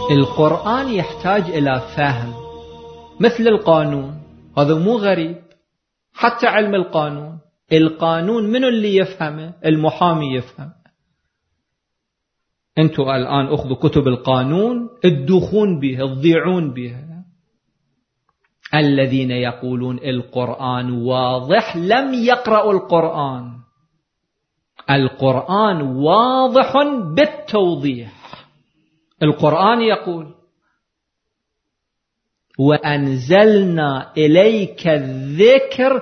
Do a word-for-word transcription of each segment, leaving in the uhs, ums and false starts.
القرآن يحتاج إلى فهم مثل القانون، هذا مو غريب. حتى علم القانون، القانون من اللي يفهمه؟ المحامي يفهم. أنتوا الآن أخذوا كتب القانون تدوخون بها تضيعون بها. الذين يقولون القرآن واضح لم يقرأوا القرآن. القرآن واضح بالتوضيح. القرآن يقول وأنزلنا إليك الذكر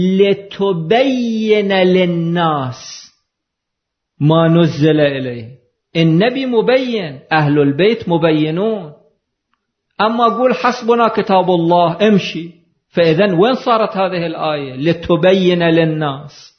لتبين للناس ما نزل إليه. النبي مبين، أهل البيت مبينون. أما أقول حسبنا كتاب الله امشي، فإذن وين صارت هذه الآية لتبين للناس؟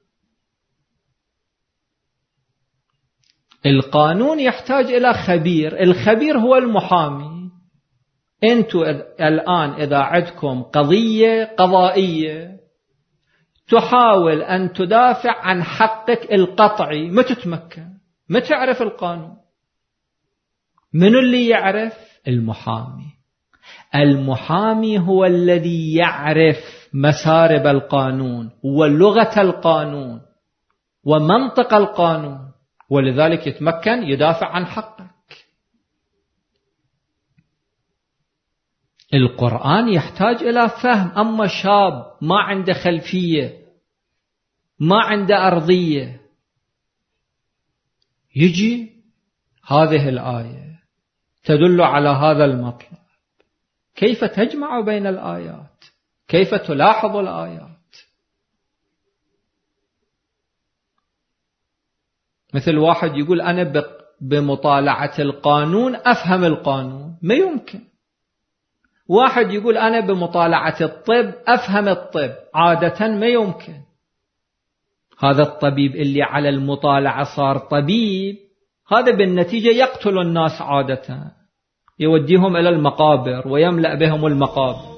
القانون يحتاج إلى خبير، الخبير هو المحامي. أنتوا الآن إذا عندكم قضية قضائية تحاول أن تدافع عن حقك القطعي، ما تتمكن، ما تعرف القانون. من اللي يعرف؟ المحامي. المحامي هو الذي يعرف مسارب القانون ولغة القانون ومنطق القانون، ولذلك يتمكن يدافع عن حقك. القرآن يحتاج إلى فهم. أما شاب ما عنده خلفية، ما عنده أرضية، يجي هذه الآية تدل على هذا المطلب، كيف تجمع بين الآيات؟ كيف تلاحظ الآيات؟ مثل واحد يقول أنا بمطالعة القانون أفهم القانون، ما يمكن. واحد يقول أنا بمطالعة الطب أفهم الطب، عادة ما يمكن. هذا الطبيب اللي على المطالعة صار طبيب، هذا بالنتيجة يقتل الناس عادة، يوديهم إلى المقابر ويملأ بهم المقابر.